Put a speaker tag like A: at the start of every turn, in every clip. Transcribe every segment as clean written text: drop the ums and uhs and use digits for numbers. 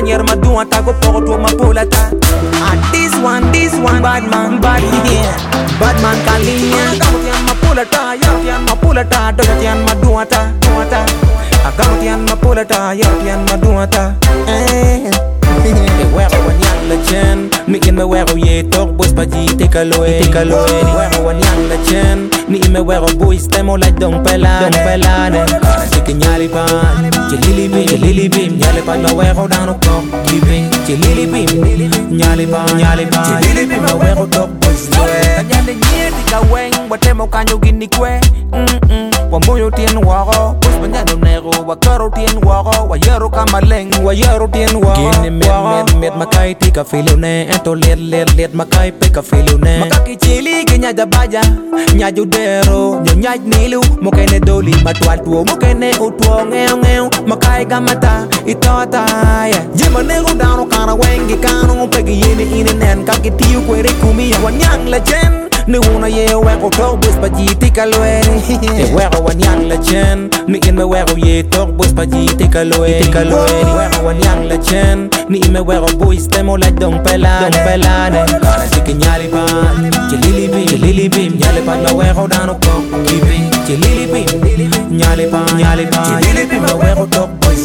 A: manière ma doua ta go porto ma polata. Ah this one bad man yeah. Bad man kalinya. Gamutian ma polata, yartian ma polata, dogatian ma duata. Agamutian ma polata, yartian ma duata. Where one young legend, me in my where ye talk boys but ye take a loe. Where one young legend, me in my where boys demo like don't pelane. Chicken yali pan, lily beam, yali pan no where down a clock, giving lily beam, yali pan, lily beam, no where dog boys. Yali tika weng, what demo can you guinea que? Wamoyo tien waro, boys banyado nero, wakaro tien waro, wayero kamaleng, wayero tien waro. Met makai tika filune ento let makai peka filune makaki chili kenya dabaya nya judero nya nilu mokene doli matwal tuo mokene utwo ngeo makai gamata itota ya jema nego dano kana wengi kanu pegi yini inen kaki tiu kwere kumi wanyang legend ni una ye weko talk boys pa jiti kalweni weko wanyang legend ni in me weko ye talk boys pa jiti kalweni weko wanyang legend ni in me weko boys demo like don't pelane chicken yali pan lily beam yali pan me weko dano talk giving lily beam yali pan lily beam me weko talk boys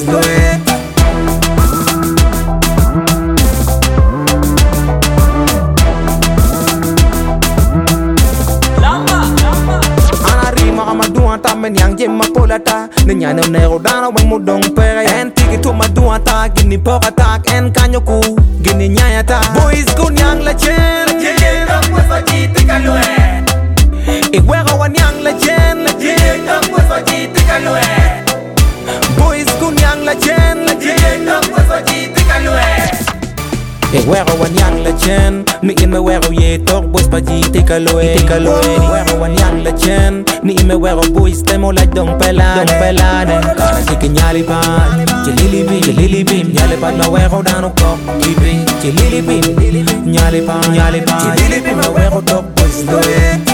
A: men yang jem ma polata ne nyana nero dano bang mudong pere en tiki to ma duata gini pokata en kanyoku gini nyayata boys kun yang la chen dog boys fa jiti kalwe e wega wan yang la chen dog boys fa jiti kalwe boys kun yang la chen dog boys fa jiti kalwe where one young legend, me in my where ye talk boys but ye take a loe. Where one young legend, me in my where boys demo like don't pelane. Chicken yali pan, lily beam, yali pan my where down a clock, keeping lily beam, yali pan, lily beam my where talk boys